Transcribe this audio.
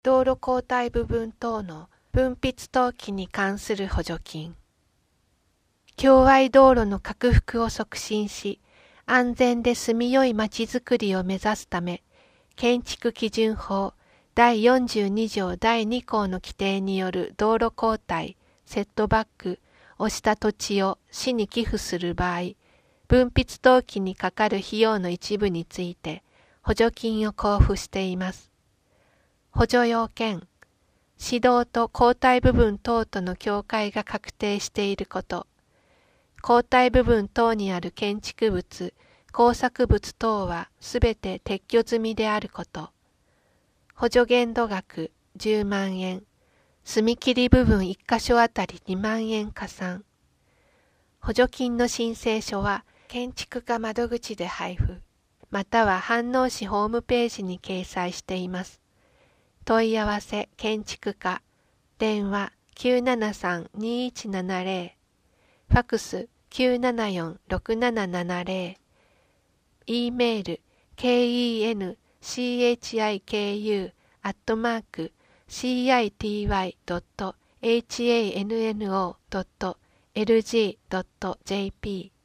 道路交代部分等の分泌登記に関する補助金。共愛道路の拡幅を促進し、安全で住みよいまちづくりを目指すため、建築基準法第42条第2項の規定による道路交代、セットバックをした土地を市に寄付する場合、分泌登記にかかる費用の一部について補助金を交付しています。補助要件、市道と交代部分等との境界が確定していること、交代部分等にある建築物、工作物等はすべて撤去済みであること、補助限度額10万円、踏切部分1箇所あたり2万円加算。補助金の申請書は建築課窓口で配布、または飯能市ホームページに掲載しています。問い合わせ建築課、電話 973-2170、ファクス 974-6770、E メール kenchiku@city.hanno.lg.jp